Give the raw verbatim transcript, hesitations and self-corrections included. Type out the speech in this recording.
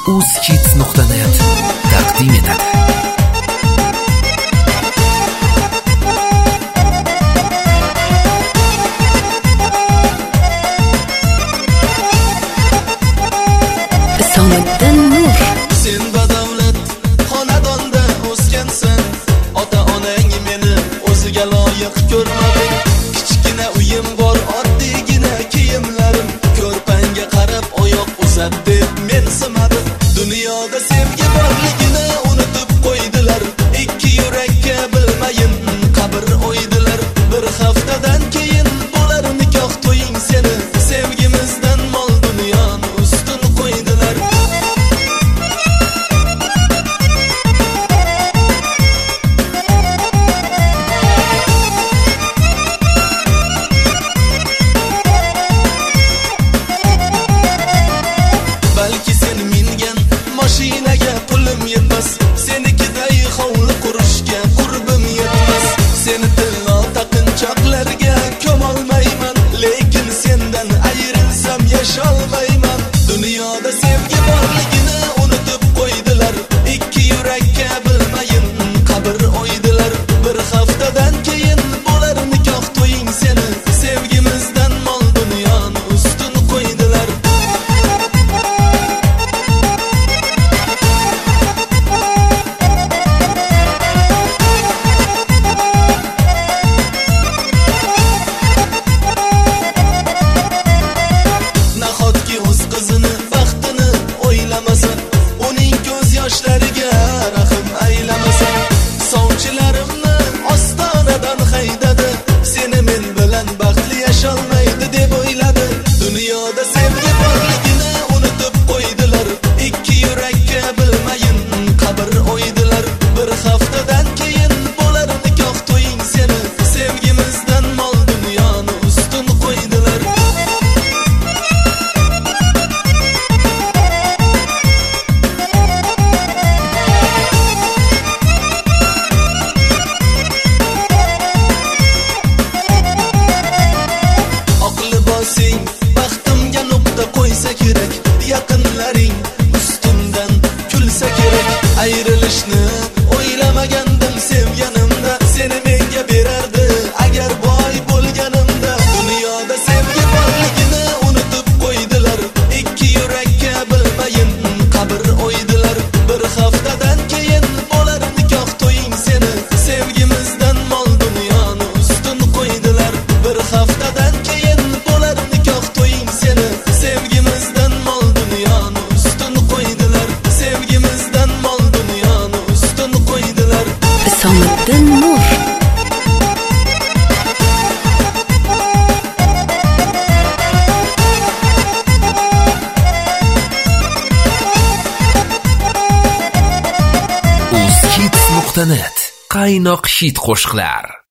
uzkids nuqta net taqdim etadi. Somiddin Nur. Sen badavlat xonadonda o'sgansan, ota-onang meni o'ziga loyiq ko'rmadi. Kichkina uyim bor, oddiygina kiyimlarim, ko'rpangga qarab oyoq uzat deb men simadi. Dunyoda sevgi borligini unutib qo'ydilar, ikki yurakka bilmayin qabr o'ydilar. Bir haftadan keyin bo'lar nikoh to'ying seni, sevgimizdan mol dunyoni ustun qo'ydilar. Balki sen mingan mashinaga pulim yetmas, senikiday hovli qurishga qurbim yetmas. Seni tilla taqinchoqlarga ko'molmayman, lekin sendan ayrilsam yasholmayman. Dunyoda sevgi borligini unutib qo'ydilar, ikki yurakka bilmayin qabr o'ydilar. Bir haftadan keyin bo'lar nikoh to'ying seni, sevgimizdan mol dunyoni ustun qo'ydilar. Nahotki o'z qizini baxtini o'ylamasa, uning ko'z yoshlariga rahim aylamasa, sovchilarimni ostonadan haydadi, seni men bilan baxtli yasholmaydi deb o'yladi. Dunyoda sevgi borligini unutib qo'ydilar, ikki yurakka bilmayin qabr o'ydilar. Bir haftadan keyin bo'lar nikoh to'ying seni, sevgimizdan mol dunyoni ustun qo'ydilar. Oq libosing baxtimga nuqta qo'ysa kerak, yaqinlaring ustimdan kulsa kerak. Ayrilishni o'ylamagandim sevganimda, seni menga berardi agar boy bo'lganimda. Dunyoda sevgi borligini unutib qo'ydilar, ikki yurakka bilmayin qabr o'ydilar. Bir haftadan keyin bo'lar nikoh to'ying seni, sevgimizdan mol dunyoni ustun qo'ydilar. Bir haftadan keyin bo'lar nikoh to'ying seni, sevgimizdan mol dunyoni ustun qo'ydilar. Sevgimizdan mol dunyoni ustun qo'ydilar. Somiddin Nur. uzkids nuqta net qaynoq hit qo'shiqlar.